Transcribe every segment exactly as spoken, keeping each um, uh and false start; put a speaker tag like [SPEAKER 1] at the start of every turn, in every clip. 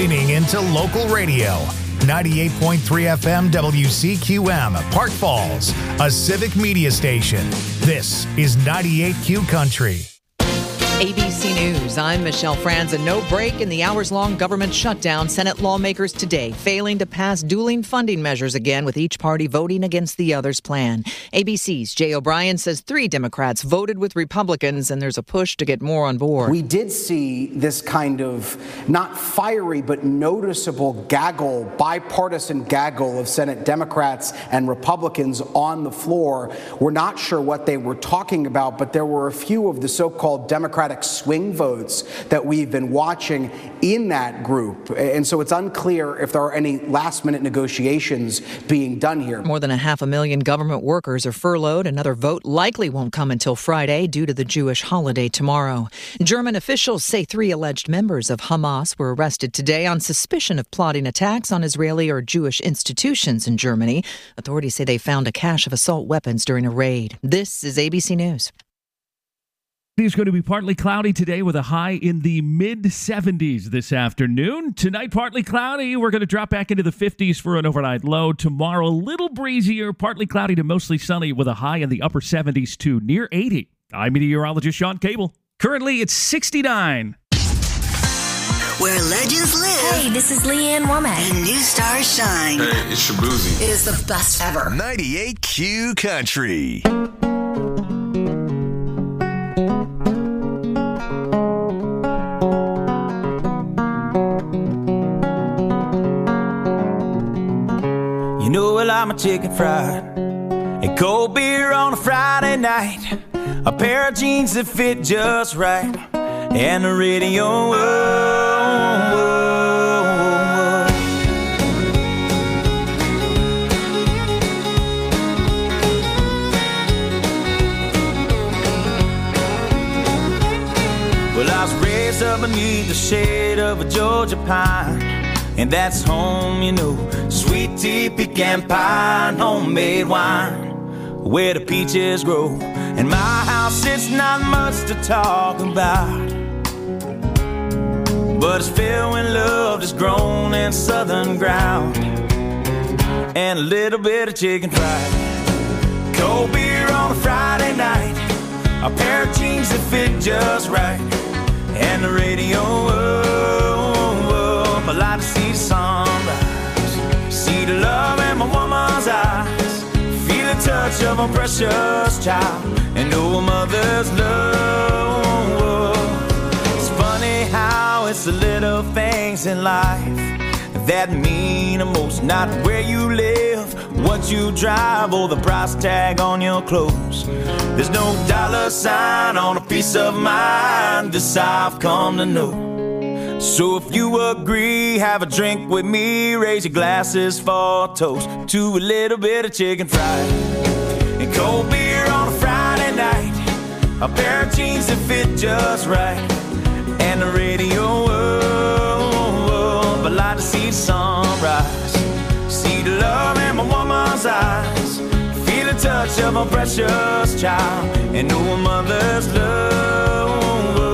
[SPEAKER 1] tuning into local radio. ninety-eight point three F M W C Q M, Park Falls, a civic media station. This is ninety-eight Q Country.
[SPEAKER 2] A B C News, I'm Michelle Franzen. No break in the hours-long government shutdown. Senate lawmakers today failing to pass dueling funding measures again, with each party voting against the other's plan. A B C's Jay O'Brien says three Democrats voted with Republicans, and there's a push to get more on board.
[SPEAKER 3] We did see this kind of not fiery but noticeable gaggle, bipartisan gaggle of Senate Democrats and Republicans on the floor. We're not sure what they were talking about, but there were a few of the so-called Democratic swing votes that we've been watching in that group. And so it's unclear if there are any last-minute negotiations being done here.
[SPEAKER 2] More than a half a million government workers are furloughed. Another vote likely won't come until Friday due to the Jewish holiday tomorrow. German officials say three alleged members of Hamas were arrested today on suspicion of plotting attacks on Israeli or Jewish institutions in Germany. Authorities say they found a cache of assault weapons during a raid. This is A B C News.
[SPEAKER 4] It's going to be partly cloudy today with a high in the mid seventies this afternoon. Tonight, partly cloudy. We're going to drop back into the fifties for an overnight low. Tomorrow, a little breezier, partly cloudy to mostly sunny with a high in the upper seventies to near eighty. I'm meteorologist Sean Cable. Currently, it's sixty-nine.
[SPEAKER 5] Where legends live.
[SPEAKER 6] Hey, this is Leanne Womack.
[SPEAKER 5] And new stars shine.
[SPEAKER 7] Hey, it's Shabuzi.
[SPEAKER 6] It is the best ever.
[SPEAKER 8] ninety-eight Q Country.
[SPEAKER 9] You know I like my chicken fried, and cold beer on a Friday night, a pair of jeans that fit just right, and the radio. Whoa, whoa, whoa. Well, I was raised up beneath the shade of a Georgia pine, and that's home, you know. Sweet tea, pecan pie, and homemade wine, where the peaches grow. And my house, it's not much to talk about, but it's filled with love that's grown in southern ground, and a little bit of chicken fried. Cold beer on a Friday night, a pair of jeans that fit just right, and the radio up. I like to see the sunrise, see the love in my woman's eyes, feel the touch of a precious child, and know a mother's love. It's funny how it's the little things in life that mean the most. Not where you live, what you drive, or the price tag on your clothes. There's no dollar sign on a piece of mind, this I've come to know. So if you agree, have a drink with me, raise your glasses for a toast to a little bit of chicken fried, and cold beer on a Friday night, a pair of jeans that fit just right, and the radio up. I like to see the sunrise, see the love in my woman's eyes, feel the touch of a precious child, and know a mother's love.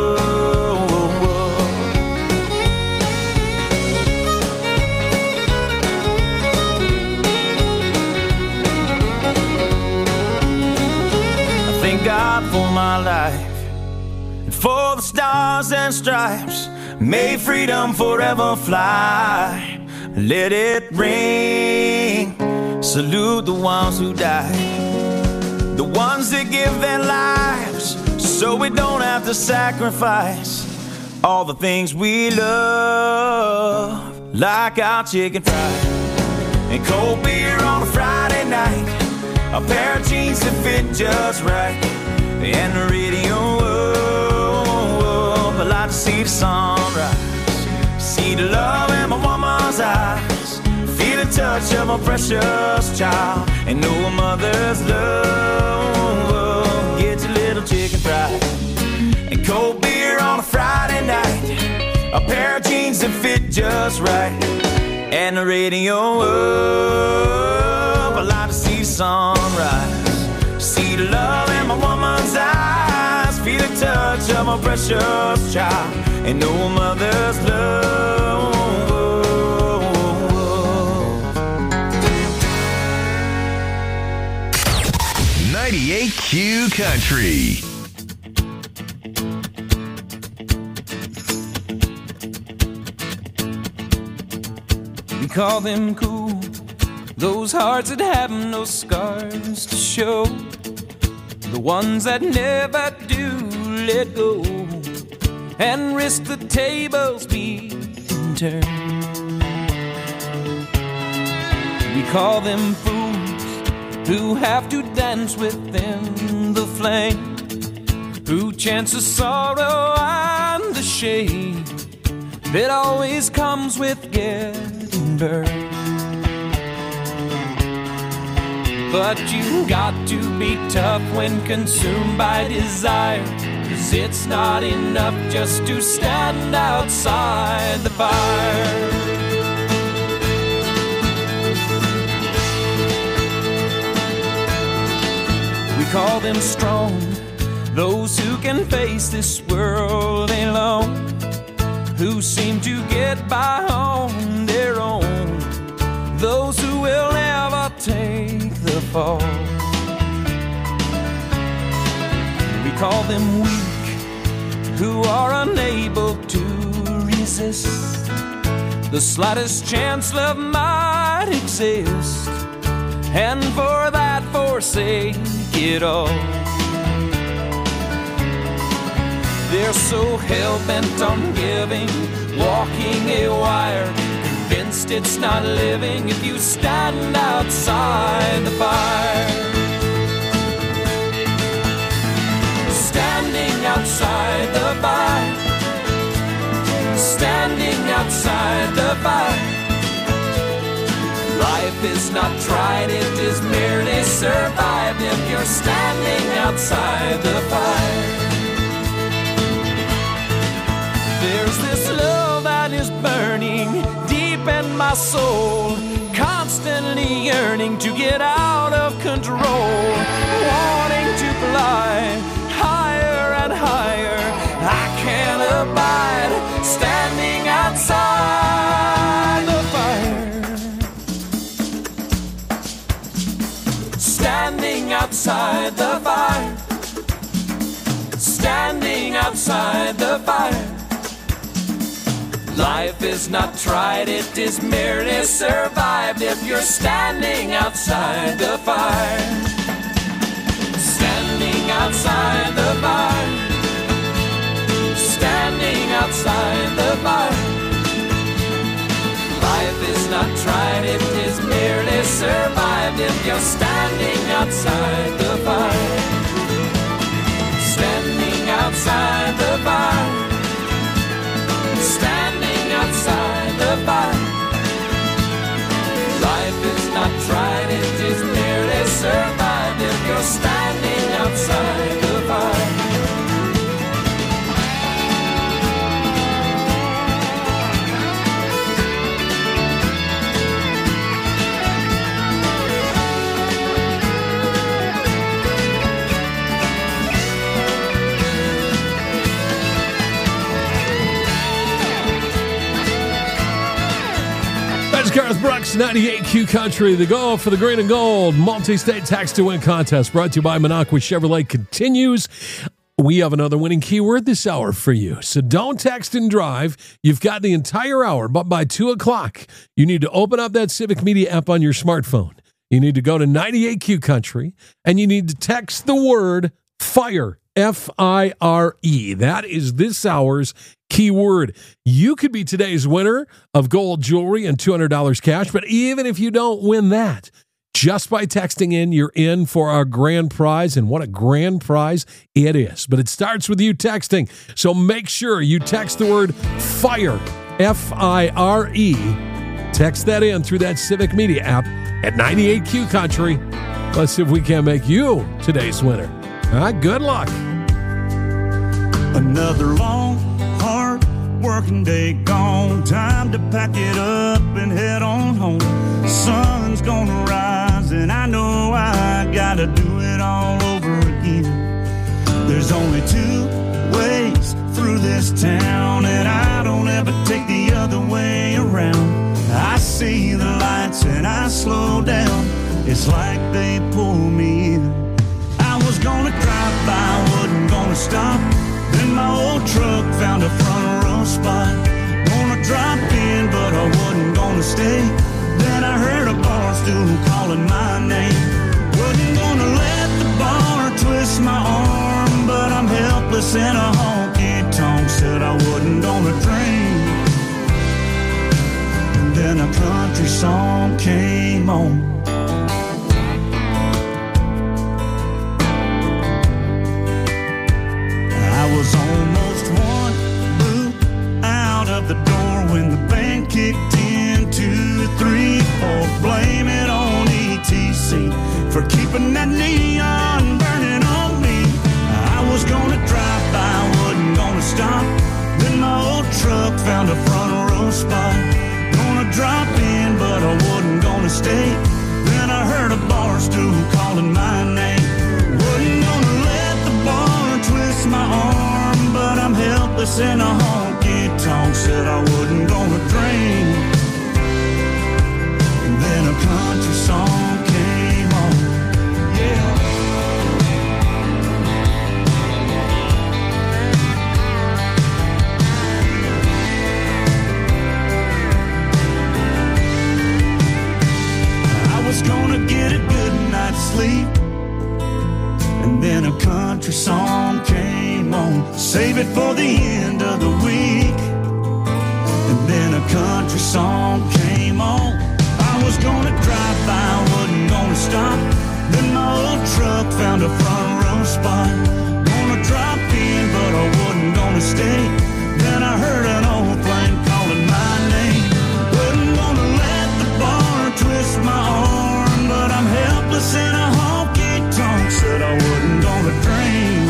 [SPEAKER 9] Thank God for my life, and for the stars and stripes, may freedom forever fly. Let it ring, salute the ones who died, the ones that give their lives so we don't have to sacrifice all the things we love, like our chicken fried, and cold beer on a Friday night, a pair of jeans that fit just right, and the radio up. I like to see the sunrise, see the love in my woman's eyes, feel the touch of a precious child, and know a mother's love. Get your little chicken fried, and cold beer on a Friday night, a pair of jeans that fit just right, and the radio up. I like to see the sunrise, see the love in my woman's eyes, feel the touch of a precious child, and know a mother's love.
[SPEAKER 8] Country.
[SPEAKER 9] We call them cool, those hearts that have no scars to show, the ones that never do let go and risk the tables being turned. We call them fools who have to dance within the flame, who chance the sorrow and the shame that always comes with getting burned. But you got to be tough when consumed by desire, 'cause it's not enough just to stand outside the fire. We call them strong, those who can face this world alone, who seem to get by on their own, those who will never take the fall. We call them weak, who are unable to resist the slightest chance love might exist, and for that forsake it all. They're so hell-bent on giving, walking a wire, convinced it's not living if you stand outside the fire. Standing outside the fire, standing outside the fire. Life is not tried, it is merely survived if you're standing outside the fire. There's this love that is burning deep in my soul, constantly yearning to get out of control, wanting to fly higher and higher. I can't abide standing outside the fire. Standing outside the fire. Standing outside the fire. Life is not tried, it is merely survived if you're standing outside the fire. Standing outside the fire. Standing outside the fire. Life is not tried, it is merely survived if you're standing outside the fire. Standing outside the fire. Standing outside the fire. Life is not tried, it is merely survived if you're standing outside the fire.
[SPEAKER 7] Garth Brooks, ninety-eight Q Country. The goal for the green and gold multi-state tax to win contest brought to you by Minocqua Chevrolet continues. We have another winning keyword this hour for you. So don't text and drive. You've got the entire hour, but by two o'clock, you need to open up that Civic Media app on your smartphone. You need to go to ninety-eight Q Country, and you need to text the word FIRE, F I R E. That is this hour's keyword. You could be today's winner of gold jewelry and two hundred dollars cash, but even if you don't win that, just by texting in, you're in for our grand prize, and what a grand prize it is. But it starts with you texting, so make sure you text the word FIRE, F I R E. Text that in through that Civic Media app at ninety-eight Q Country. Let's see if we can make you today's winner. All right, good luck.
[SPEAKER 10] Another long, hard working day gone. Time to pack it up and head on home. Sun's gonna rise and I know I gotta do it all over again. There's only two ways through this town, and I don't ever take the other way around. I see the lights and I slow down. It's like they pull me in. I was gonna drive by, wasn't gonna stop. Then my old truck found a front row spot. Gonna drop in, but I wasn't gonna stay. Then I heard a bar stool calling my name. Wasn't gonna let the bar twist my arm, but I'm helpless in a honky-tonk. Said I wasn't gonna drink. And then a country song came on. I was almost one boot out of the door when the band kicked in. Two, three, four, blame it on E T C for keeping that neon burning on me. I was gonna drive by, wasn't gonna stop. Then my old truck found a front row spot. Gonna drop in, but I wasn't gonna stay. Then I heard a bar stool calling my name. Wasn't gonna let the bar twist my arm, but I'm helpless in a honky-tonk. Said I wasn't gonna drink. And then a country song came on. Yeah. I was gonna get a good night's sleep. And then a country song came on. Save it for the end of the week. And then a country song came on. I was gonna drive by, wasn't gonna stop. Then my old truck found a front row spot. Gonna drop in, but I wasn't gonna stay. Then I heard an old plane calling my name. Wasn't gonna let the bar twist my arm, but I'm helpless in a honky-tonk. Said I wasn't gonna drink.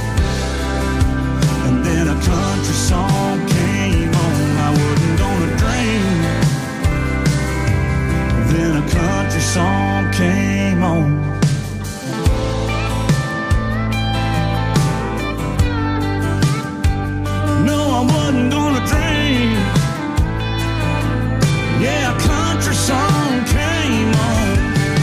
[SPEAKER 10] And then a country song came on. I wasn't gonna drink. Then a country song came on. No, I wasn't gonna drink. Yeah, a country song came on.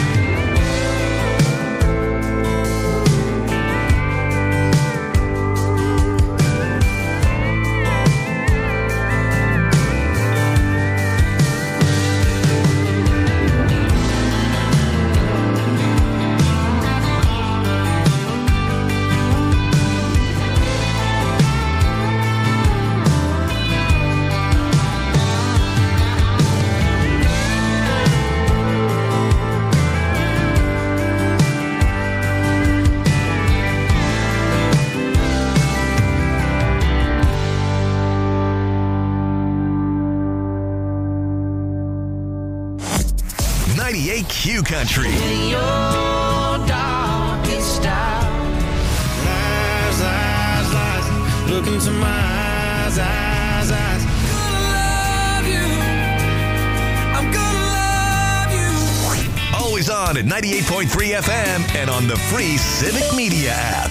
[SPEAKER 8] ninety-eight Q Country.
[SPEAKER 9] In your darkest hour. Lies, lies, lies. Look into my eyes, eyes, eyes. Gonna love you. I'm gonna love you.
[SPEAKER 8] Always on at ninety-eight point three F M and on the free Civic Media app.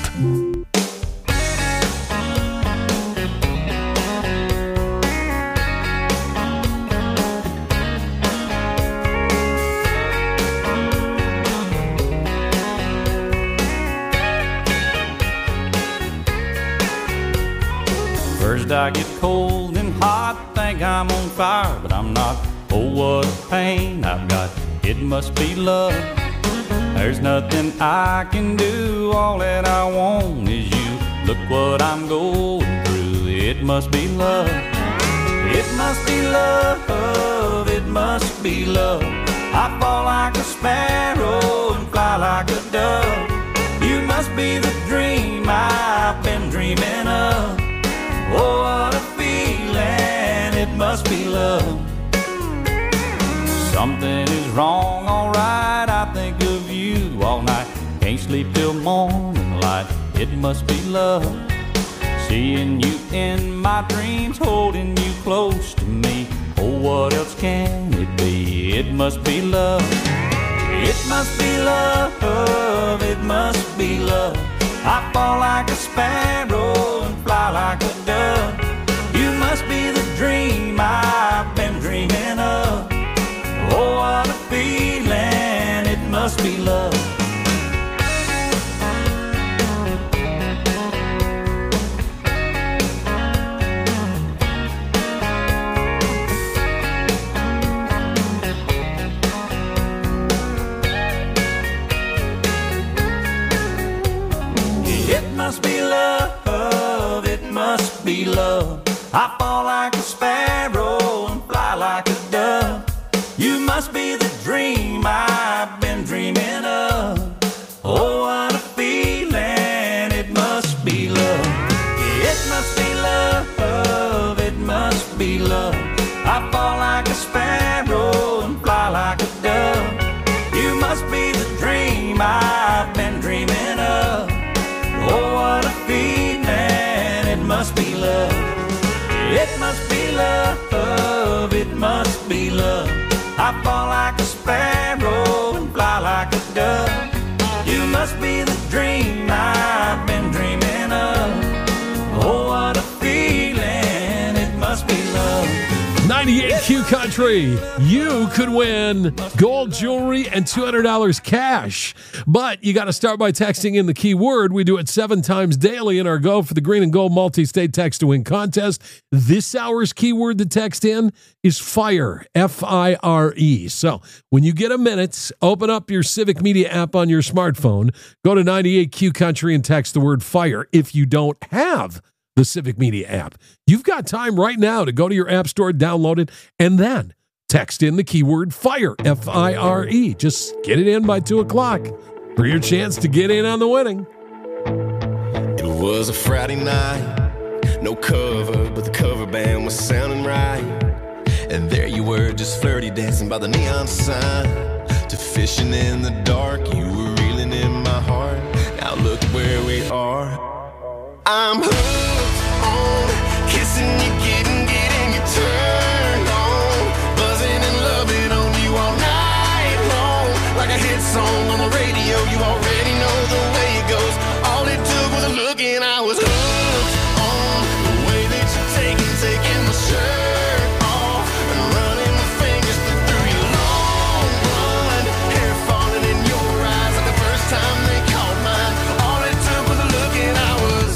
[SPEAKER 11] First I get cold and hot, think I'm on fire, but I'm not. Oh, what a pain I've got, it must be love. There's nothing I can do, all that I want is you. Look what I'm going through, it must be love. It must be love, it must be love. I fall like a sparrow and fly like a dove. You must be the dream I've been dreaming of. Oh, what a feeling, it must be love. Something is wrong, alright, I think of you all night. Can't sleep till morning light, it must be love. Seeing you in my dreams, holding you close to me. Oh, what else can it be? It must be love. It must be love, it must be love. I fall like a sparrow and fly like a dove. You must be the dream I've been dreaming of. Oh, what a feeling, it must be love.
[SPEAKER 9] a dove. You must be the dream I've been dreaming of. Oh, what a feeling, it must be love. It must be love, it must be love. I fall like a sparrow and fly like a dove. You must be the dream I've been dreaming of. Oh, what a feeling, it must be love. It must be love, it must be love. I fall like a sparrow and fly like a dove. You must be the dream I've been dreaming of. Oh, what a feeling, it must be love.
[SPEAKER 7] ninety-eight Q Country, you could win gold jewelry and two hundred dollars cash. But you got to start by texting in the keyword. We do it seven times daily in our Go for the Green and Gold multi-state text to win contest. This hour's keyword to text in is FIRE, F I R E. So when you get a minute, open up your Civic Media app on your smartphone, go to ninety-eight Q Country and text the word FIRE. If you don't have the Civic Media app, you've got time right now to go to your app store, download it, and then text in the keyword FIRE, F I R E. Just get it in by two o'clock for your chance to get in on the winning.
[SPEAKER 12] It was a Friday night, no cover, but the cover band was sounding right. And there you were, just flirty dancing by the neon sign. To fishing in the dark, you were reeling in my heart. Now look where we are. I'm hooked on kissing you, getting, getting you turned on, buzzing and loving on you all night long. Like a hit song on the radio, you already know the way it goes. All it took was a look and I was hooked on the way that you're taking, taking my shirt off and running my fingers through your long blonde hair, falling in your eyes like the first time they caught mine. All it took was a look and I was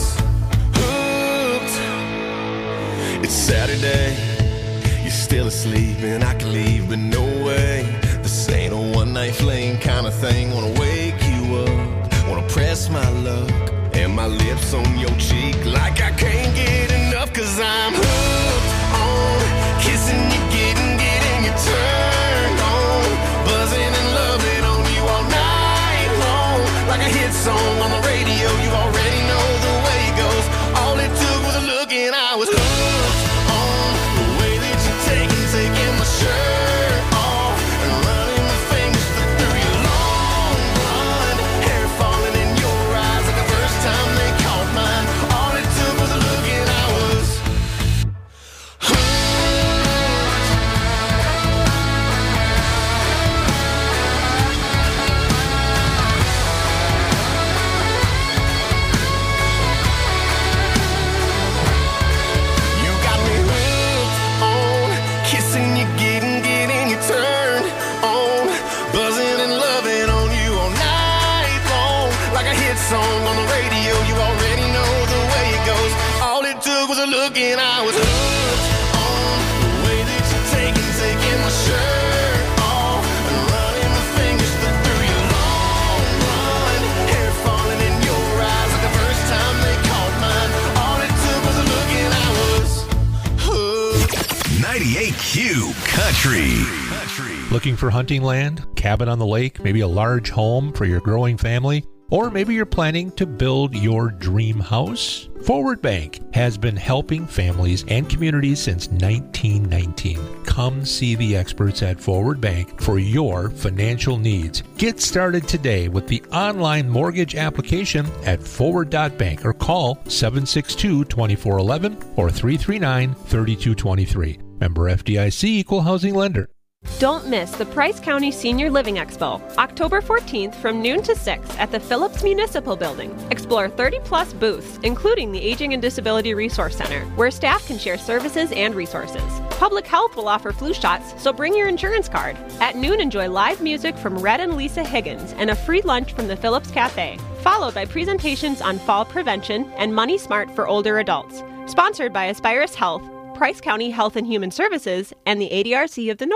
[SPEAKER 12] It's Saturday, you're still asleep and I can leave, but no way. This ain't a one-night fling kind of thing. Wanna wake you up, wanna press my luck and my lips on your cheek like I can't get enough. Cause I'm hooked on kissing you, getting, getting you turned on, buzzing and loving on you all night long. Like a hit song on the radio, you already know the way it goes. All it took was a look and I was hooked. Taking my shirt off and running my fingers through your long blonde hair, falling in your eyes like the first time they caught mine. All it took was a look and I was You got me hooked on kissing you, getting, getting you turned on, buzzing and loving on you all night long. Like a hit song on the radio, you already know the way it goes. All it took was a look and I was hooked on the way that you're taking, taking my shirt off and running my fingers through your long blonde hair, falling in your eyes like the first time they caught mine. All it took was a look and I was hooked.
[SPEAKER 8] ninety-eight Q Country.
[SPEAKER 13] Looking for hunting land, cabin on the lake, maybe a large home for your growing family? Or maybe you're planning to build your dream house? Forward Bank has been helping families and communities since nineteen nineteen. Come see the experts at Forward Bank for your financial needs. Get started today with the online mortgage application at forward dot bank or call seven six two, two four one one or three three nine, three two two three. Member F D I C, Equal Housing Lender.
[SPEAKER 14] Don't miss the Price County Senior Living Expo, October fourteenth from noon to six at the Phillips Municipal Building. Explore thirty plus booths, including the Aging and Disability Resource Center, where staff can share services and resources. Public Health will offer flu shots, so bring your insurance card. At noon, enjoy live music from Red and Lisa Higgins and a free lunch from the Phillips Cafe, followed by presentations on fall prevention and Money Smart for older adults. Sponsored by Aspirus Health, Price County Health and Human Services, and the A D R C of the North.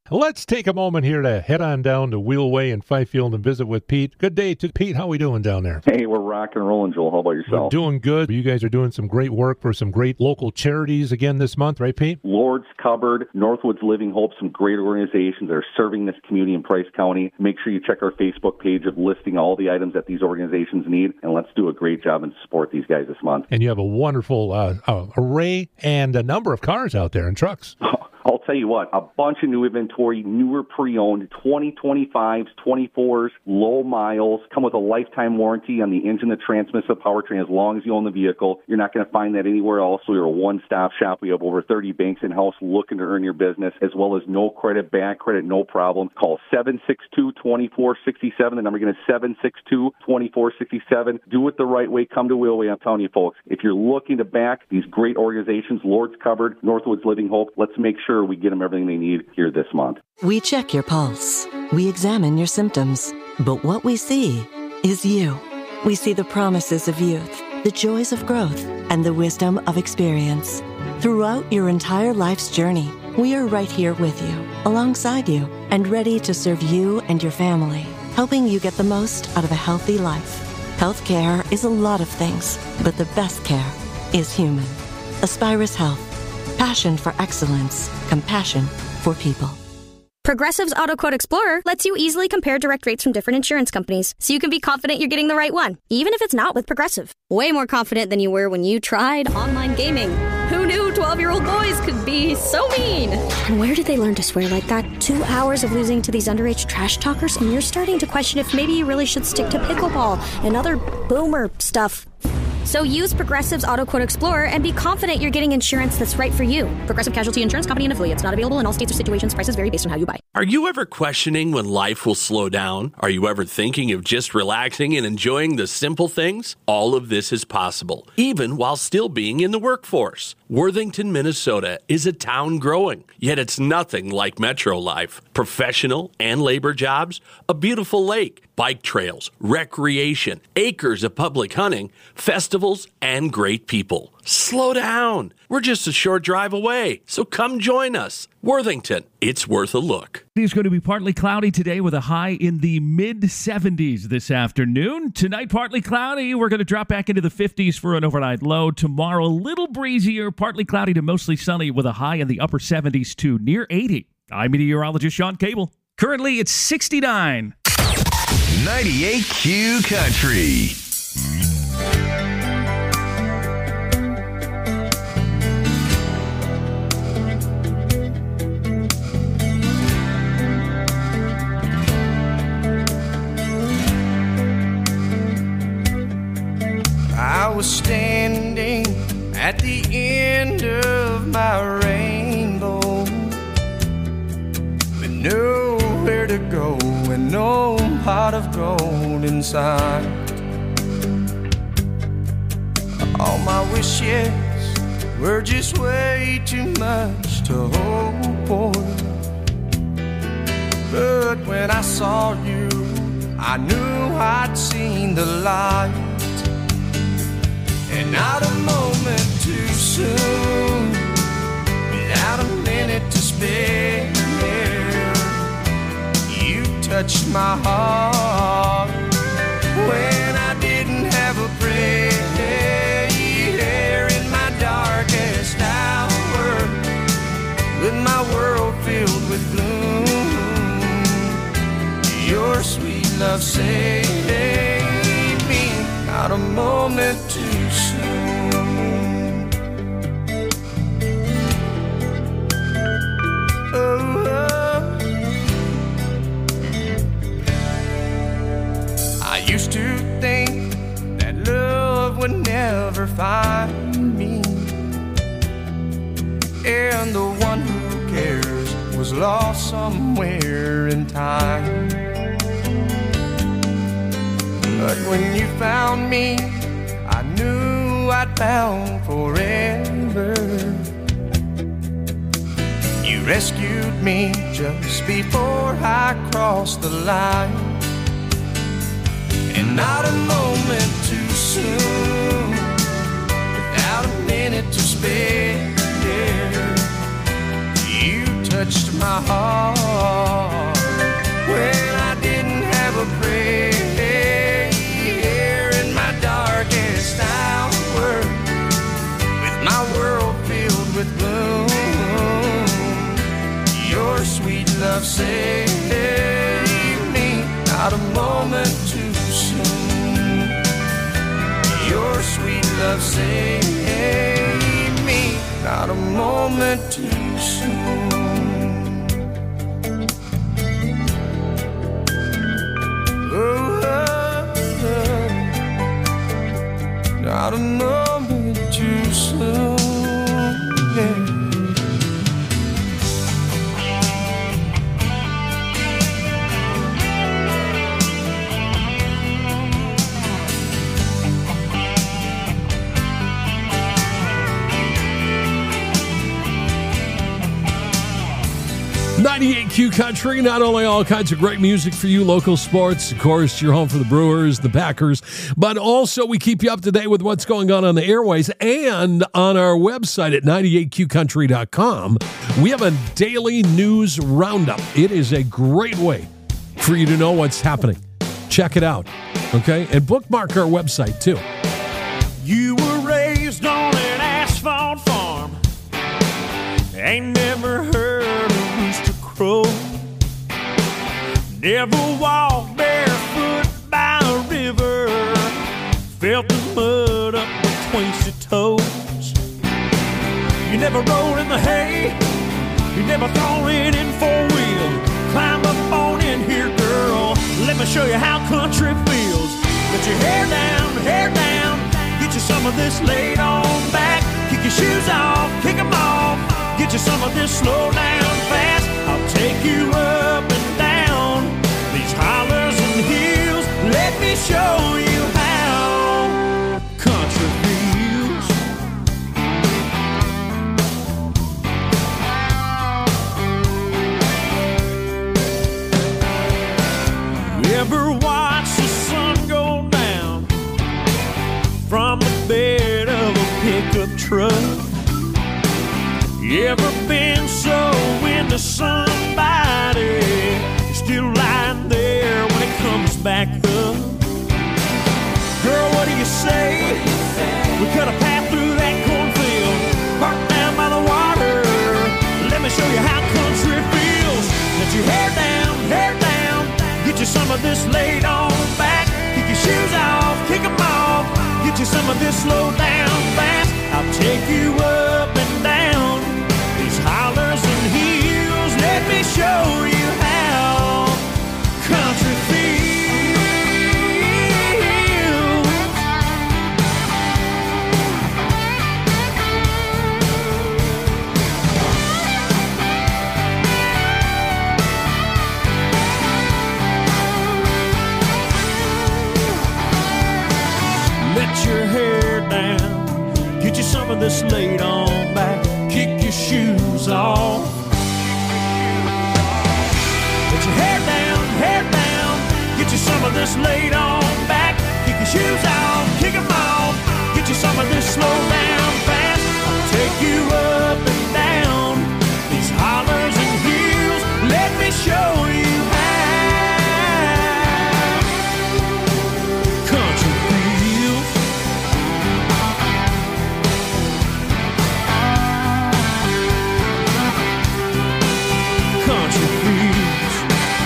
[SPEAKER 13] Let's take a moment here to head on down to Wheelway in Fifield and visit with Pete. Good day to Pete. How are we doing down there?
[SPEAKER 15] Hey, we're rocking and rolling, Joel. How about yourself?
[SPEAKER 13] We're doing good. You guys are doing some great work for some great local charities again this month, right, Pete?
[SPEAKER 15] Lord's Cupboard, Northwoods Living Hope, some great organizations that are serving this community in Price County. Make sure you check our Facebook page of listing all the items that these organizations need, and let's do a great job and support these guys this month.
[SPEAKER 13] And you have a wonderful uh, uh, array and a number of cars out there and trucks.
[SPEAKER 15] I'll tell you what, a bunch of new inventory, newer pre-owned, twenty twenty-fives, twenty-fours, low miles, come with a lifetime warranty on the engine, the transmission, the powertrain, as long as you own the vehicle. You're not going to find that anywhere else. We're a one-stop shop. We have over thirty banks in-house looking to earn your business, as well as no credit, bad credit, no problem. Call seven six two, two four six seven. The number again is seven six two, two four six seven. Do it the right way. Come to Wheelway. I'm telling you, folks, if you're looking to back these great organizations, Lord's Cupboard, Northwoods Living Hope, let's make sure we get them everything they need here this month.
[SPEAKER 16] We check your pulse. We examine your symptoms. But what we see is you. We see the promises of youth, the joys of growth, and the wisdom of experience. Throughout your entire life's journey, we are right here with you, alongside you, and ready to serve you and your family, helping you get the most out of a healthy life. Healthcare is a lot of things, but the best care is human. Aspirus Health. Passion for excellence. Compassion for people.
[SPEAKER 17] Progressive's Auto Quote Explorer lets you easily compare direct rates from different insurance companies, so you can be confident you're getting the right one, even if it's not with Progressive. Way more confident than you were when you tried online gaming. Who knew twelve-year-old boys could be so mean? And where did they learn to swear like that? Two hours of losing to these underage trash talkers, and you're starting to question if maybe you really should stick to pickleball and other boomer stuff. So use Progressive's Auto Quote Explorer and be confident you're getting insurance that's right for you. Progressive Casualty Insurance Company and affiliates. Not available in all states or situations. Prices vary based on how you buy.
[SPEAKER 18] Are you ever questioning when life will slow down? Are you ever thinking of just relaxing and enjoying the simple things? All of this is possible, even while still being in the workforce. Worthington, Minnesota is a town growing, yet it's nothing like metro life. Professional and labor jobs, a beautiful lake, bike trails, recreation, acres of public hunting, festivals, and great people. Slow down. We're just a short drive away, so come join us. Worthington, it's worth a look.
[SPEAKER 4] It's going to be partly cloudy today with a high in the mid seventies this afternoon. Tonight, partly cloudy. We're going to drop back into the fifties for an overnight low. Tomorrow, a little breezier, partly cloudy to mostly sunny with a high in the upper seventies to near eighty. I'm meteorologist Sean Cable. Currently, it's sixty-nine.
[SPEAKER 8] ninety-eight Q Country.
[SPEAKER 9] I was standing at the end of my rainbow with nowhere to go and no pot of gold inside. All my wishes were just way too much to hope for. But when I saw you, I knew I'd seen the light. And not a moment too soon, without a minute to spare, you touched my heart when I didn't have a prayer. In my darkest hour, with my world filled with gloom, your sweet love saved me. Not a moment too soon. Oh, oh. I used to think that love would never find me, and the one who cares was lost somewhere in time. But when you found me, I knew I'd found forever. You rescued me just before I crossed the line. And not a moment too soon, without a minute to spare, you touched my heart sweet love save me, not a moment too soon. Your sweet love save me, not a moment too soon. Oh, oh, oh. Not a moment too soon. Yeah.
[SPEAKER 7] ninety-eight Q Country, not only all kinds of great music for you, local sports, of course, you're home for the Brewers, the Packers, but also we keep you up to date with what's going on on the airways and on our website at ninety-eight Q country dot com. We have a daily news roundup. It is a great way for you to know what's happening. Check it out, okay? And bookmark our website, too.
[SPEAKER 10] You were raised on an asphalt farm. Ain't never heard a rooster crow. Never walked barefoot by a river. Felt the mud up between your toes. You never rode in the hay. You never thrown it in four-wheel. Climb up on in here, girl. Let me show you how country feels. Put your hair down, hair down. Get you some of this laid on back. Kick your shoes off, kick them off. Get you some of this slow down fast. I'll take you up and down these hollers and hills. Let me show you how country feels. You ever watch the sun go down from the bed of a pickup truck? You ever been so into somebody, you're still lying there when it comes back up? Girl, what do you say? We cut a path through that cornfield, parked down by the water. Let me show you how country feels. Let your hair down, hair down. Get you some of this laid on back. Kick your shoes off, kick them off. Get you some of this slow down fast. I'll take you up and down these hollers and hills. Let me show you how country feels. Let your hair down. Get you some of this laid on back. Kick your shoes off. Put your hair down, hair down. Get you some of this laid on back. Kick your shoes off, kick them off. Get you some of this slow down fast. I'll take you up and down these hollers and hills. Let me show you how country feels. Country feels.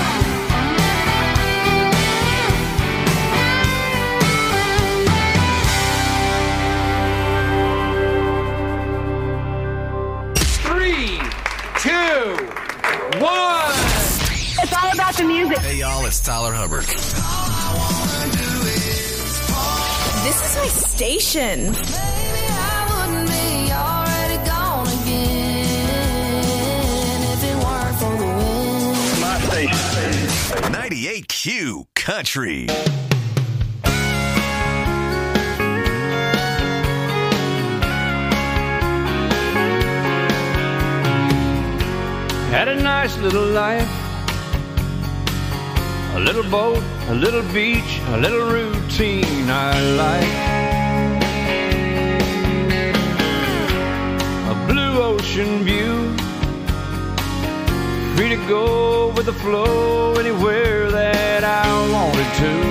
[SPEAKER 9] Three, two, one.
[SPEAKER 19] It's all about the music.
[SPEAKER 8] Hey, y'all, it's Tyler Hubbard.
[SPEAKER 19] This is my station.
[SPEAKER 8] My station. ninety-eight Q Country.
[SPEAKER 9] Had a nice little life. A little boat, a little beach, a little routine I like. A blue ocean view. Free to go with the flow anywhere that I wanted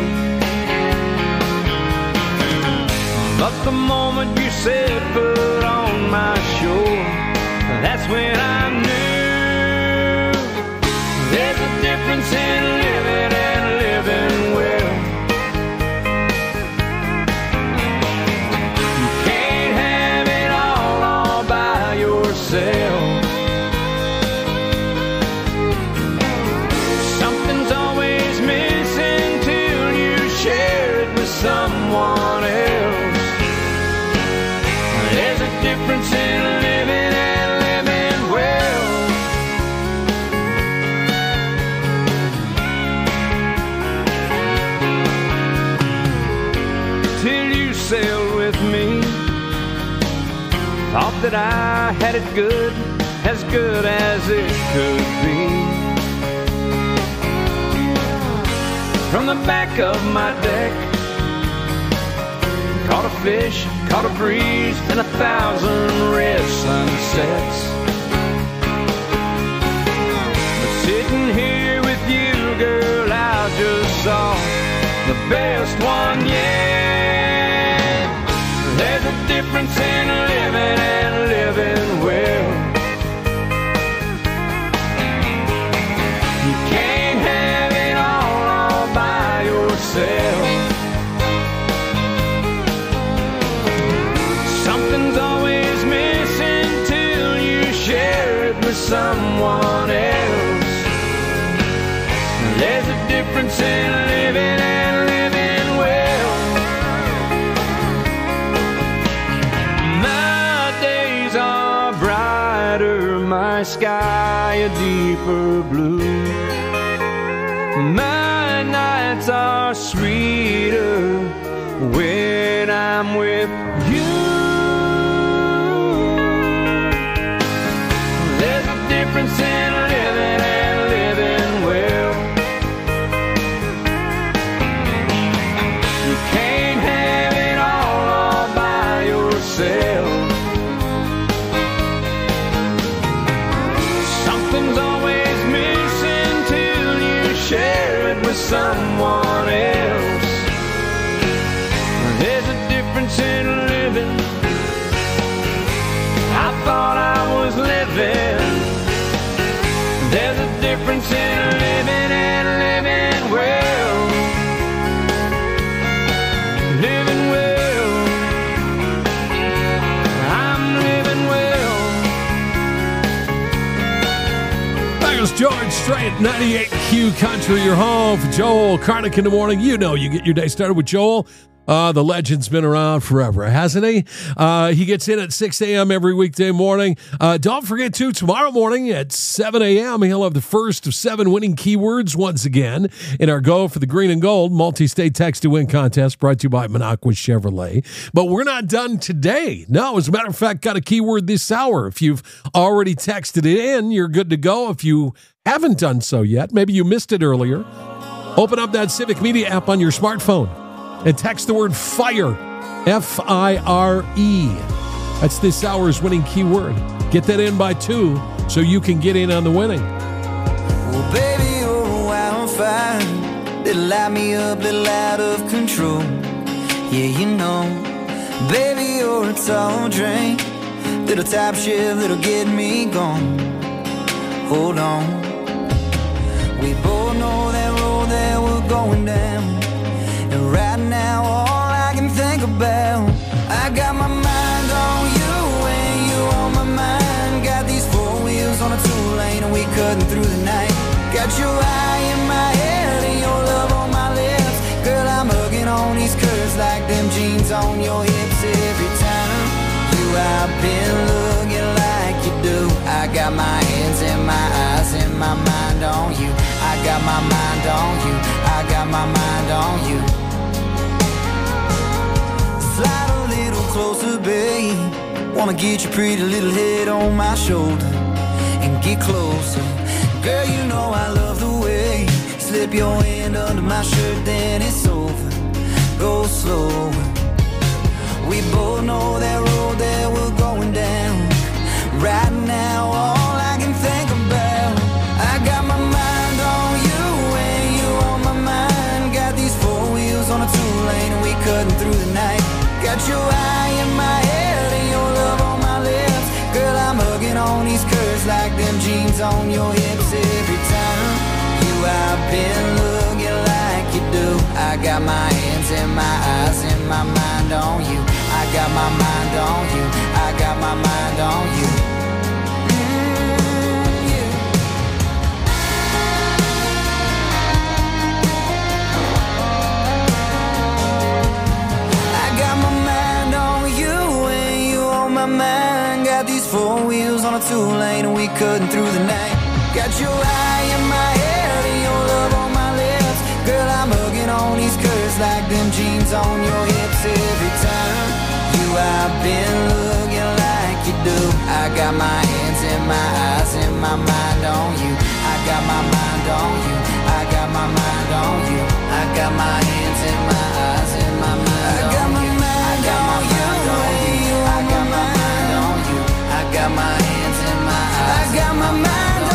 [SPEAKER 9] to. But the moment you said put on my shore, that's when I knew Thought that I had it good, as good as it could be. From the back of my deck, caught a fish, caught a breeze, and a thousand red sunsets. But sitting here with you, girl, I just saw the best one yet. There's a difference in living and living well. You can't have it all, all by yourself. Something's always missing till you share it with someone else. There's a difference in living and living well. My days are brighter, my sky a deeper blue. My nights are sweeter when I'm with you. There's a difference in living and living well. You can't have it all, all by yourself. Something's always missing till you share it with someone else. There's a difference in living. I thought I was living. There's a difference in living and living well. Living well. I'm living well.
[SPEAKER 7] There's George Strait, ninety-eight Q Country, your home for Joel Karnick in the morning. You know you get your day started with Joel. Uh, the legend's been around forever, hasn't he? Uh, he gets in at six a.m. every weekday morning. Uh, don't forget, too, tomorrow morning at seven a.m., he'll have the first of seven winning keywords once again in our Go for the Green and Gold multi-state text-to-win contest brought to you by Minocqua Chevrolet. But we're not done today. No, as a matter of fact, got a keyword this hour. If you've already texted it in, you're good to go. If you haven't done so yet, maybe you missed it earlier, open up that Civic Media app on your smartphone and text the word FIRE, F I R E. That's this hour's winning keyword. Get that in by two so you can get in on the winning.
[SPEAKER 9] Well, baby, you're a wildfire that'll light me up, little out of control. Yeah, you know, baby, you're a tall drink, little top shift that'll get me gone. Hold on, we both know that road that we're going down. And right now, all I can think about, I got my mind on you and you on my mind. Got these four wheels on a two-lane and we cutting through the night. Got your eye in my head and your love on my lips. Girl, I'm hugging on these curves like them jeans on your hips. Every time you I've been looking like you do. I got my hands and my eyes and my mind on you. I got my mind on you. I got my mind on you. Slide a little closer, babe. Wanna get your pretty little head on my shoulder and get closer. Girl, you know I love the way you slip your hand under my shirt, then it's over. Go slow. We both know that road that we're going down. Right now, all I can think about, I got my mind on you and you on my mind. Got these four wheels on a two-lane and we cutting through the night. Got your eye in my head and your love on my lips. Girl, I'm hugging on these curves like them jeans on your hips. Every time you I've been looking like you do. I got my hands and my eyes and my mind on you. I got my mind on you. I got my mind on you. Mm, yeah. I got my mind on you and you on my mind. Got these four wheels on a two-lane and we cutting through the night. Got your eye in my head and your love on my lips. Girl, I'm hugging on these curves like them jeans on your hips. Every time you I've been looking like you I got my hands and my eyes and my mind on you. I got my mind on you. I got my mind on you. I got my hands and my eyes and my mind on you. I got my mind on you. I got my mind on you. I got my hands and my eyes. I got my mind on you.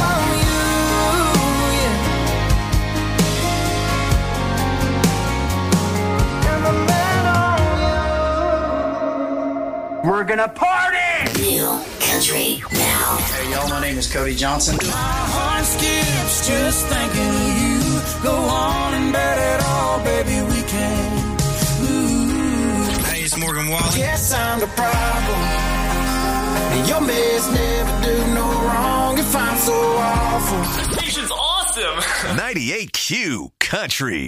[SPEAKER 9] We're gonna party!
[SPEAKER 5] New country now.
[SPEAKER 9] Hey y'all, my name is Cody Johnson. My heart skips just thinking of you. Go on and bet it all, baby, we can. Ooh. Hey, it's Morgan Wallen. Guess I'm the problem. And your mess never do no wrong if I'm so awful.
[SPEAKER 8] Station's awesome. ninety-eight Q Country.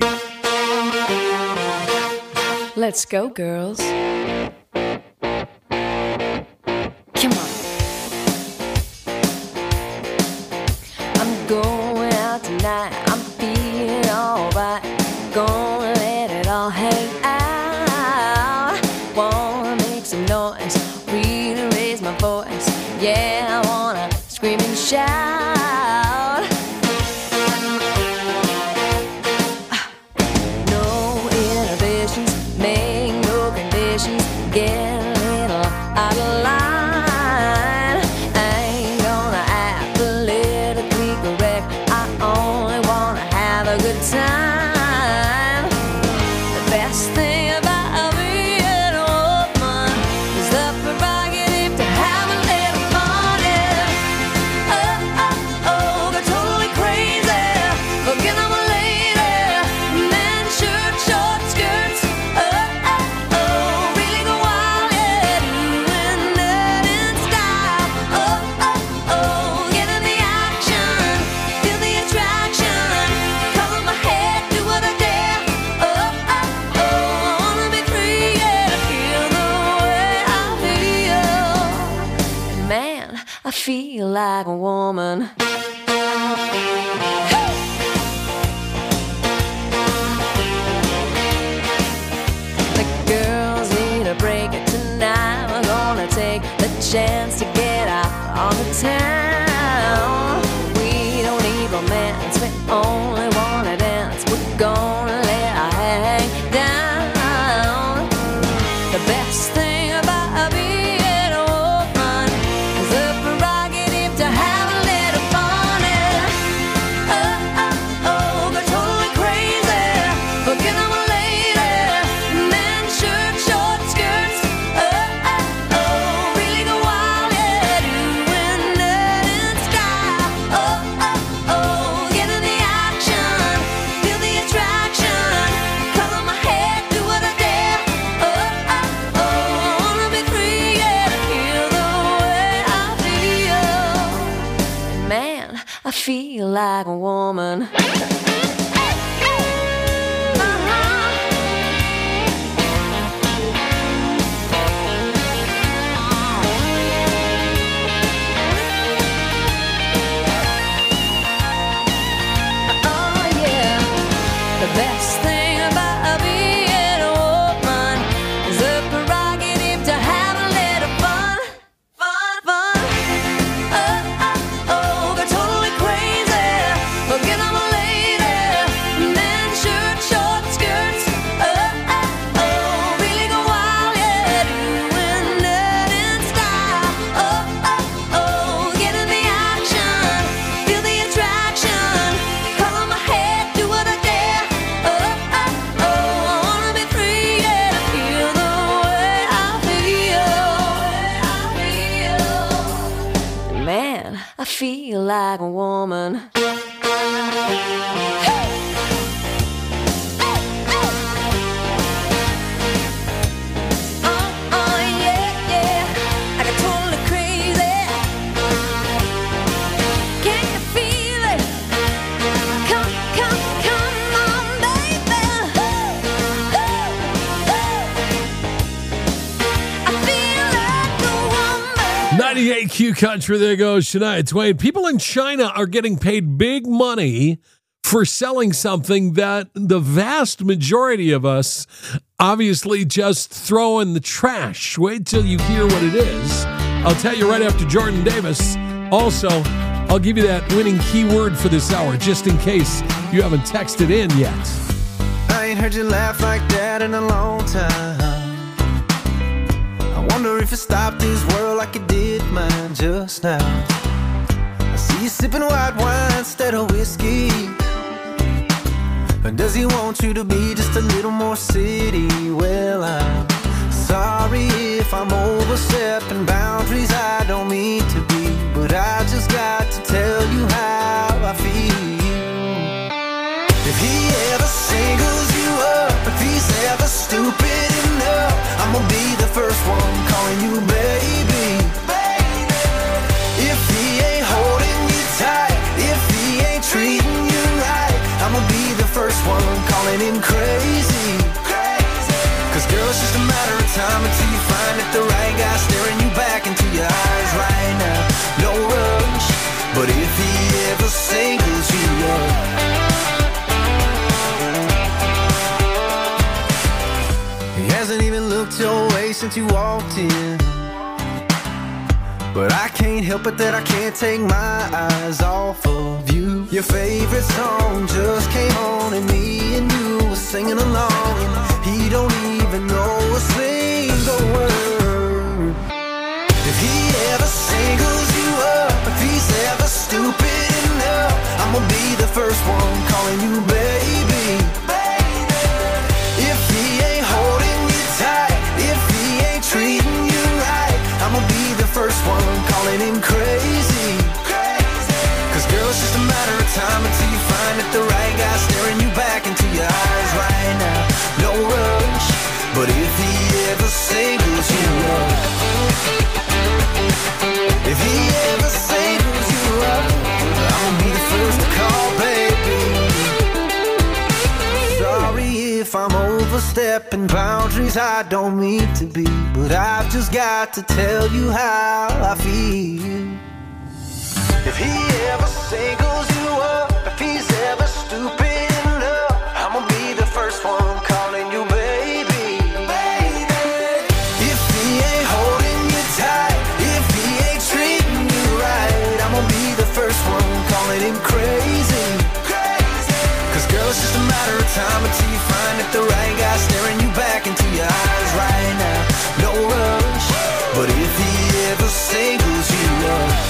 [SPEAKER 20] Let's go, girls. Come on. I'm going out tonight. I'm feeling alright. Gonna let it all hang out. Wanna make some noise, really raise my voice. Yeah, I wanna scream and shout. No inhibitions, make no conditions. Get a little out of line. Time. The best thing about being a woman is the prerogative to have a little fun. Yeah. Oh, oh, oh, they're totally crazy. Forget I'm a lady. Men, shirt, short skirts. Oh, oh, oh, really go wild. Yeah, doing that in style. Oh, oh, oh, get in the action. Feel the attraction. I feel like a woman. The girls need a break tonight. We're gonna take the chance to get out on the town. We don't need romance, we only wanna dance. We're gonna let our hair hang down. The best thing about being a woman is the prerogative to have a little fun. Yeah. Oh, oh, oh, they're totally crazy. Forget I'm a lady. Men, shirt, short skirts. Oh, oh, oh, really go wild. Yeah, doing that in style. Oh, oh, oh, get in the action. Feel the attraction. Color my hair, do what I dare. Oh, oh, oh, I wanna be free. Yeah, to feel the way I feel. Man, I feel like a woman. Oh yeah, the best thing about being a woman is the prerogative to have a little fun, fun, fun. Oh, oh, oh, they're totally crazy. Forget I'm a lady. Men, shirt, short skirts. Oh, oh, oh, really go wild. Yeah, doing that in style. Oh, oh, oh, get in the action. Feel the attraction. Color my hair, do what I dare. Oh, oh, oh, I wanna be free. Yeah, to feel the way I feel. Man, I feel like a woman. Oh, oh, yeah, yeah. I got totally crazy. Can you feel it? Come, come, come on, baby. I feel like a woman.
[SPEAKER 7] ninety-eight Q Country, there goes Shania Twain. People in China are getting paid big money for selling something that the vast majority of us obviously just throw in the trash. Wait till you hear what it is. I'll tell you right after Jordan Davis. Also, I'll give you that winning keyword for this hour, just in case you haven't texted in yet.
[SPEAKER 9] I ain't heard you laugh like that in a long time. I wonder if it stopped this world like it did mine just now. I see you sipping white wine instead of whiskey. Or does he want you to be just a little more city? Well, I'm sorry if I'm overstepping boundaries I don't mean to be, but I just got to tell you how I feel. If he ever singles you up, if he's ever stupid enough, I'm gonna be the first one calling you baby. Baby. If he ain't holding you tight, if he ain't treating you right, I'm gonna be the first one calling him crazy. Crazy. Cause girl, it's just a matter of time until you find that the right guy staring you back into your eyes right now. No rush, but if he ever singles you up, he hasn't even looked your way since you walked in. But I can't help it that I can't take my eyes off of you. Your favorite song just came on and me and you were singing along, and he don't even know a single word. If he ever singles you up, if he's ever stupid enough, I'm gonna be the first one calling you baby. Baby. If he ain't holding you tight, if he ain't treating you right, I'm gonna be the first one calling him crazy. Crazy. Cause girl, it's just a matter of time until you find that the right guy staring you back into your eyes right now. No rush, but if he ever singles you up, if he ever singles you up, I'll be the first to call, baby. Sorry if I'm overstepping boundaries I don't mean to be, but I've just got to tell you how I feel. If he ever singles you up, if he's ever stupid enough, I'm gonna be the first one calling you baby. Baby. If he ain't holding you tight, if he ain't treating you right, I'm gonna be the first one calling him crazy. Crazy. Cause girl, it's just a matter of time until you find that the right guy staring you back into your eyes right now. No rush, but if he ever singles you up,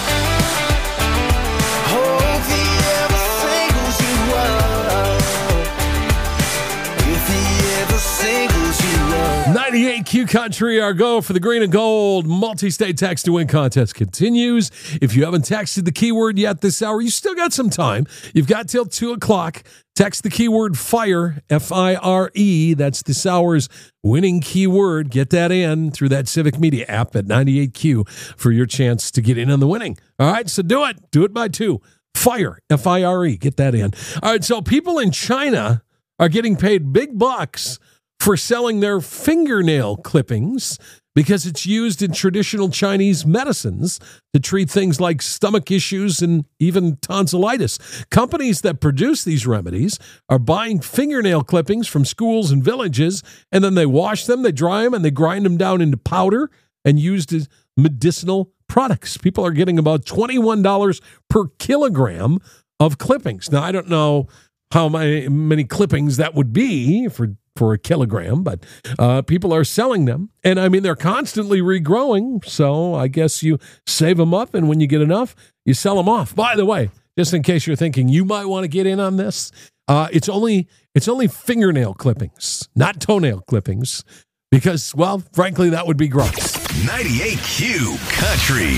[SPEAKER 7] ninety-eight Q Country, our go for the green and gold multi-state text to win contest continues. If you haven't texted the keyword yet this hour, you still got some time. You've got till two o'clock. Text the keyword FIRE, F I R E. That's this hour's winning keyword. Get that in through that Civic Media app at ninety-eight Q for your chance to get in on the winning. All right, so do it. Do it by two. FIRE, F I R E. Get that in. All right, so people in China are getting paid big bucks for selling their fingernail clippings because it's used in traditional Chinese medicines to treat things like stomach issues and even tonsillitis. Companies that produce these remedies are buying fingernail clippings from schools and villages, and then they wash them, they dry them, and they grind them down into powder and used as medicinal products. People are getting about twenty-one dollars per kilogram of clippings. Now, I don't know how many, many clippings that would be for for a kilogram, but uh, people are selling them. And I mean, they're constantly regrowing. So I guess you save them up, and when you get enough, you sell them off. By the way, just in case you're thinking you might want to get in on this, uh, it's only it's only fingernail clippings, not toenail clippings, because, well, frankly, that would be gross.
[SPEAKER 8] ninety-eight Q Country.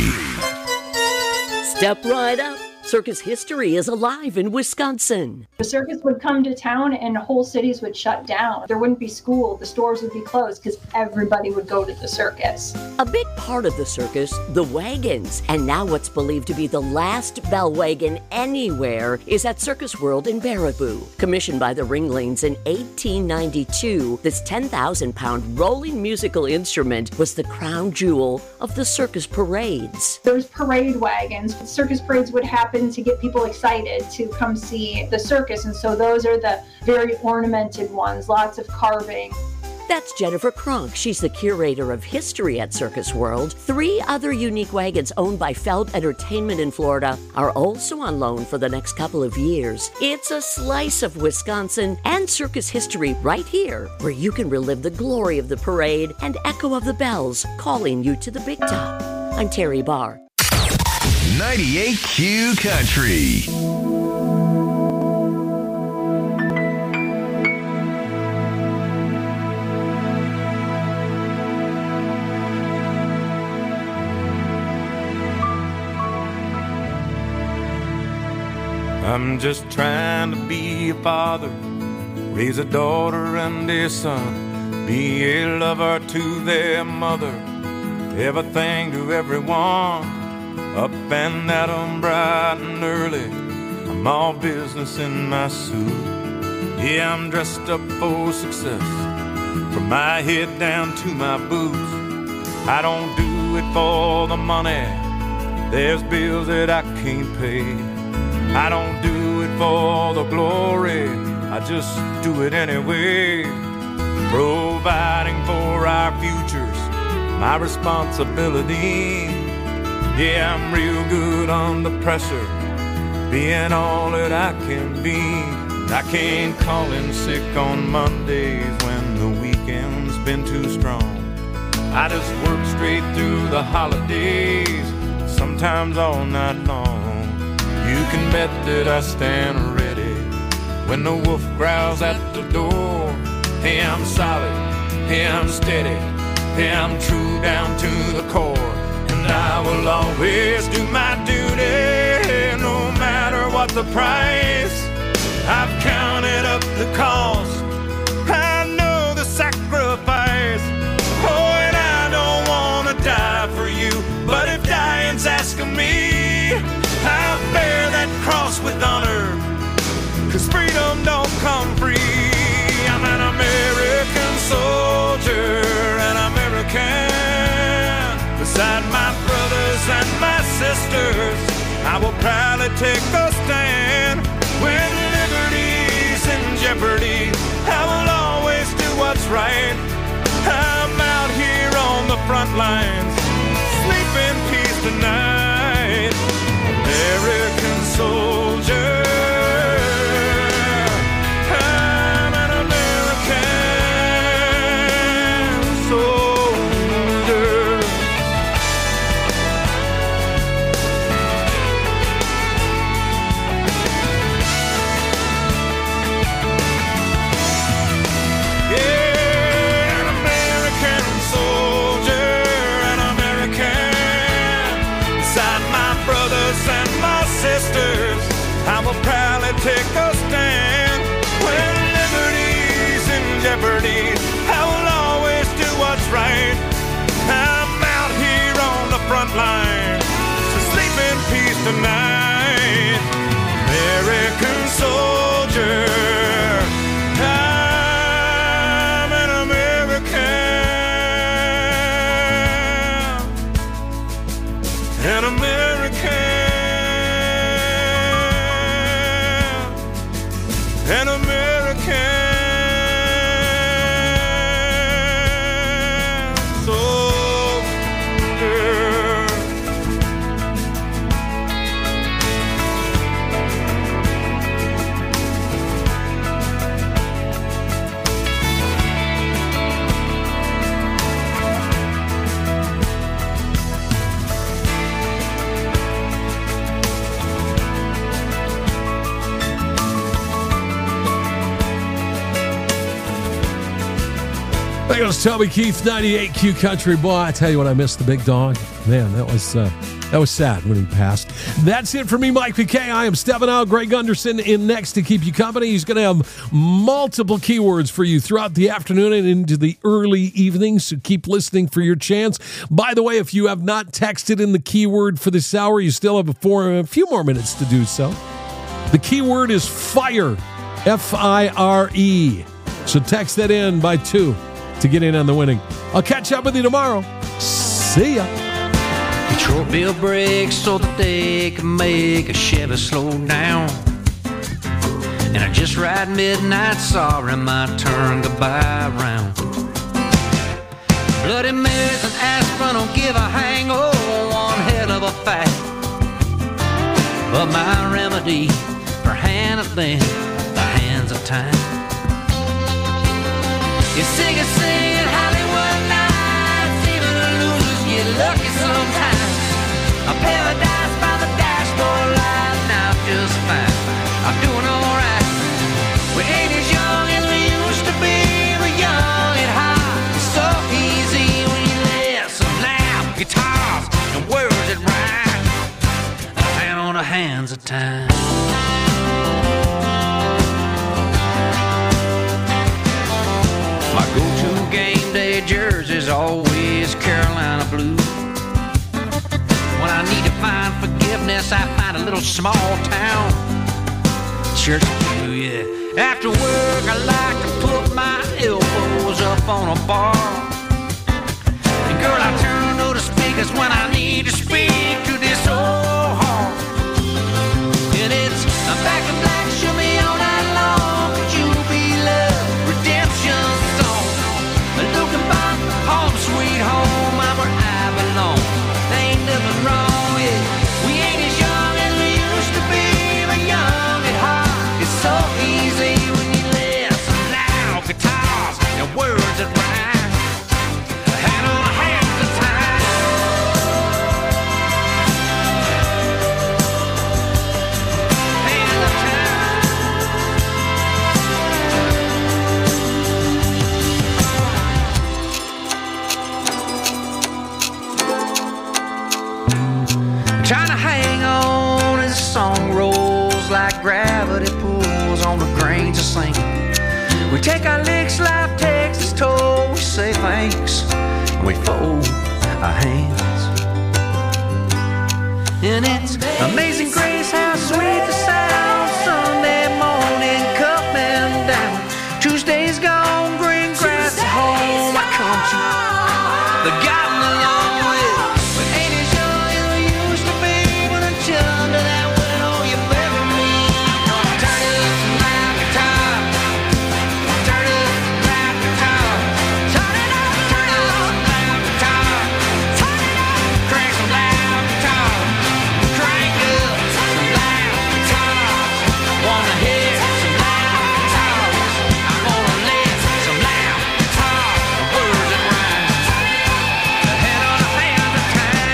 [SPEAKER 21] Step right up. Circus history is alive in Wisconsin.
[SPEAKER 22] The circus would come to town and whole cities would shut down. There wouldn't be school, the stores would be closed because everybody would go to the circus.
[SPEAKER 21] A big part of the circus, the wagons. And now what's believed to be the last bell wagon anywhere is at Circus World in Baraboo. Commissioned by the Ringlings in eighteen ninety-two, this ten thousand pound rolling musical instrument was the crown jewel of the circus parades.
[SPEAKER 22] There's parade wagons. Circus parades would happen to get people excited to come see the circus, and so those are the very ornamented ones, lots of carving.
[SPEAKER 21] That's Jennifer Kronk. She's the curator of history at Circus World. Three other unique wagons owned by Feld Entertainment in Florida are also on loan for the next couple of years. It's a slice of Wisconsin and circus history right here, where you can relive the glory of the parade and echo of the bells calling you to the big top. I'm Terry Barr.
[SPEAKER 8] ninety-eight Q Country.
[SPEAKER 9] I'm just trying to be a father, raise a daughter and a son, be a lover to their mother, everything to everyone, up and at 'em bright and early. I'm all business in my suit. Yeah, I'm dressed up for success, from my head down to my boots. I don't do it for the money, there's bills that I can't pay. I don't do it for the glory, I just do it anyway. Providing for our futures, my responsibility. Yeah, I'm real good under pressure, being all that I can be. I can't call in sick on Mondays when the weekend's been too strong. I just work straight through the holidays, sometimes all night long. You can bet that I stand ready when the wolf growls at the door. Hey, I'm solid, hey, I'm steady, hey, I'm true down to the core. And I will always do my duty, no matter what the price. I've counted up the cost, I know the sacrifice. Oh, and I don't want to die for you, but if dying's asking me, I'll bear that cross with honor, 'cause freedom don't come free. I'm an American soldier, an American. Beside my brothers and my sisters, I will proudly take a stand. When liberty's in jeopardy, I will always do what's right. I'm out here on the front lines, sleep in peace tonight. American soldier, I'm an American soldier. Yeah, an American soldier, an American. Beside my brothers and my sisters, I will proudly take a stand. When liberty's in jeopardy, I will always do what's right. I'm out here on the front line, so sleep in peace tonight. American soldier, I'm an American, an American. An American soldier.
[SPEAKER 7] That was Toby Keith, ninety-eight Q Country. Boy, I tell you what, I missed the big dog. Man, that was uh, that was sad when he passed. That's it for me, Mike P K. I am stepping out. Greg Gunderson in next to keep you company. He's going to have multiple keywords for you throughout the afternoon and into the early evening, so keep listening for your chance. By the way, if you have not texted in the keyword for this hour, you still have a, four, a few more minutes to do so. The keyword is FIRE, F I R E. So text that in by two to get in on the winning. I'll catch up with you tomorrow. See ya.
[SPEAKER 1] Petrol bill breaks so that they can make a Chevy slow down. And I just ride midnight, sorry, my turn to buy around. Bloody Marys and aspirin don't give a hang, oh, one hell of a fact. But my remedy for handling the hands of time is sing a sing at Hollywood nights. Even the losers get lucky sometimes. A paradise by the dashboard light, now just fine. I'm doing alright. We ain't as young as we used to be, but young and hot. It's so easy when you let some loud guitars and words that rhyme. A hand on the hands of time. My go-to game day jersey's always Carolina blue. When I need to find forgiveness, I find a little small town church pew, yeah. After work, I like to put my elbows up on a bar. And girl, I turn to the speakers when I need to speak to this old heart. And it's a back in black, show me all night long. Could you be love, redemption song? Looking back, home sweet home, I'm where I belong. There ain't nothing wrong, yeah. We ain't as young as we used to be, but young at heart. It's so easy when you let some loud guitars and words that rhyme. A hand on a hand at a time. Hand at a time. Trying to hang on as the song rolls like gravity pulls on the grains of sand. We take our licks, life takes its toll. We say thanks and we fold our hands. And it's amazing grace how sweet the sound. Sunday morning coming down. Tuesday's gone, green grass at home. I come to the gotten along with. But ain't as young as we used to be. But until under that window you better me. Turn it up some loud guitar. Turn it up some loud guitar. Turn it up, turn it up some loud guitar. Turn it up, crank some loud guitar. Crank up some loud guitar. Wanna hear some loud guitars. I wanna live some loud guitar. Words that rhyme. The head on the hand of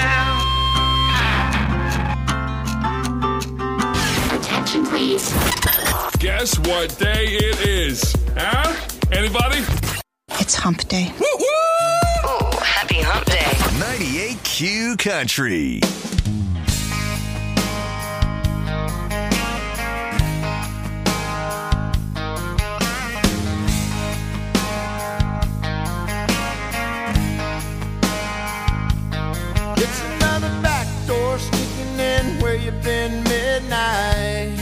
[SPEAKER 1] town.
[SPEAKER 5] Attention, please.
[SPEAKER 2] Guess what day it is? Huh? Anybody?
[SPEAKER 3] It's hump day.
[SPEAKER 5] Oh, happy hump day.
[SPEAKER 8] ninety-eight Q Country.
[SPEAKER 9] It's another back door sneaking in where you've been midnight.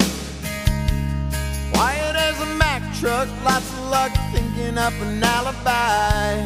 [SPEAKER 9] Quiet as a Mack truck, lots of luck thinking up an alibi.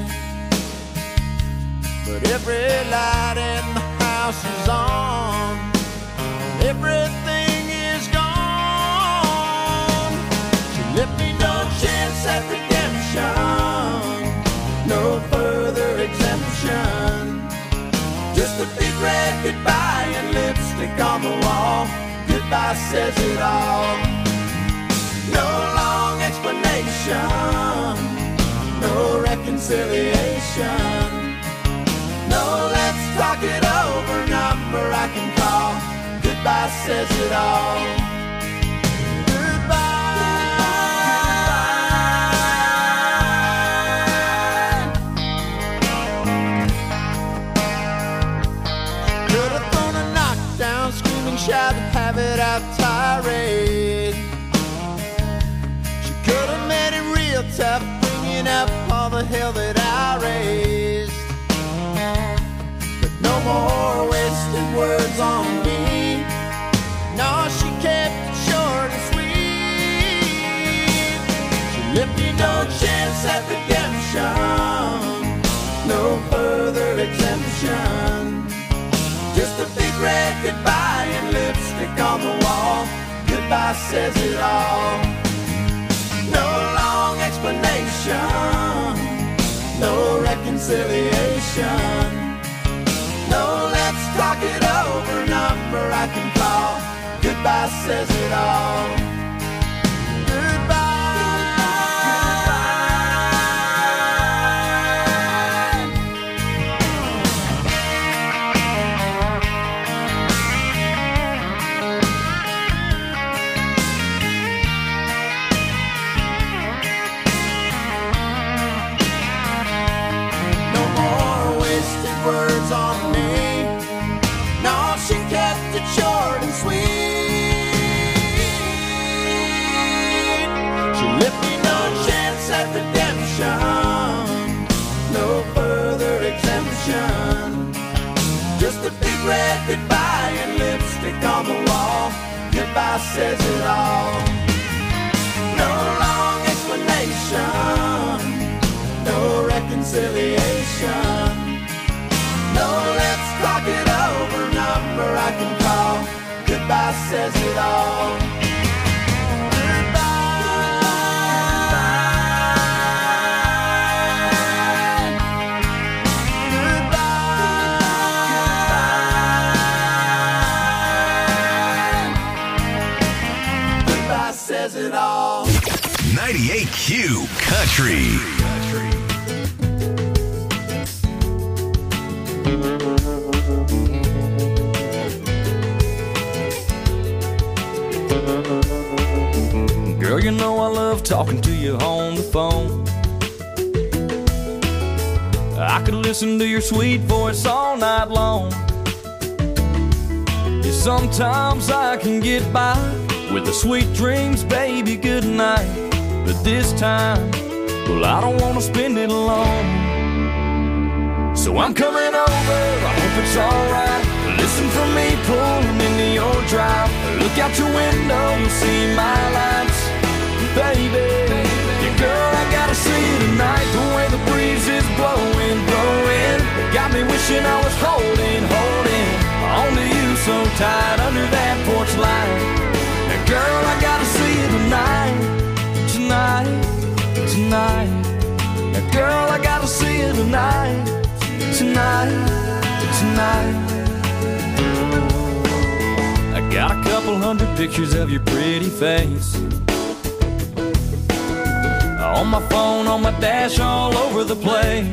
[SPEAKER 9] But every light in the house is on. Everything is gone. She left me no chance at redemption. No further exemption. Just a big red goodbye and lipstick on the wall. Goodbye says it all. No long explanation. No reconciliation. No, let's talk it over. Number I can call. Goodbye says it all. Shout and have it out tirade. She could have made it real tough, bringing up all the hell that I raised. But no more wasted words on me. No, she kept it short and sweet. She left me no chance at redemption. No further exemption. Just a big red goodbye and lipstick on the wall. Goodbye goodbye says it all. No long explanation, no reconciliation. No, let's talk it over, number I can call. Goodbye says it all. Short and sweet. She left me no chance at redemption, no further exemption. Just a big red goodbye and lipstick on the wall. Goodbye says it all. No long explanation, no reconciliation. No, let's talk it over, number I can call. Goodbye says it all. Goodbye says it all.
[SPEAKER 8] ninety-eight Q Country.
[SPEAKER 9] Girl, you know I love talking to you on the phone. I could listen to your sweet voice all night long. Yeah, sometimes I can get by with the sweet dreams, baby, good night. But this time, well, I don't want to spend it alone. So I'm coming over, I hope it's alright. Listen for me pulling into your drive. Look out your window, you'll see my lights. Baby, yeah, girl, I gotta see you tonight. The way the breeze is blowing, blowing, got me wishing I was holding, holding onto you so tight under that porch light. Now, girl, I gotta see you tonight, tonight, tonight. Now, girl, I gotta see you tonight, tonight, tonight. I got a couple hundred pictures of your pretty face on my phone, on my dash, all over the place.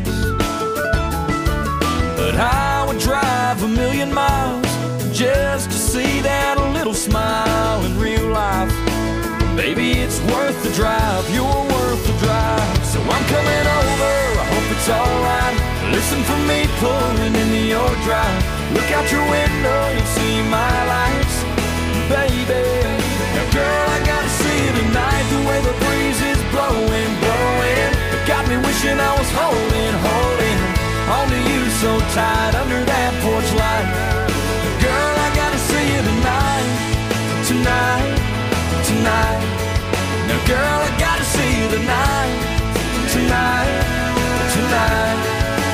[SPEAKER 9] But I would drive a million miles just to see that little smile in real life. Baby, it's worth the drive, you're worth the drive. So I'm coming over, I hope it's alright. Listen for me pulling into your drive. Look out your window, you'll see my lights. Baby, now girl, I gotta see you tonight. The way the breeze is blowing, blowing, it got me wishing I was holding, holding onto you so tight under that porch light. Girl, I gotta see you tonight, tonight, tonight. Now girl, I gotta see you tonight, tonight, tonight.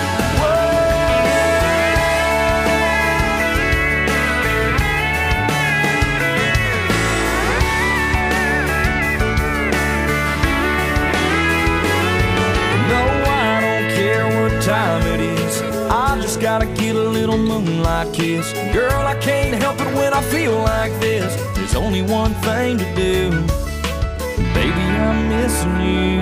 [SPEAKER 9] Time it is, I just gotta get a little moonlight kiss. Girl, I can't help it when I feel like this. There's only one thing to do, baby, I'm missing you.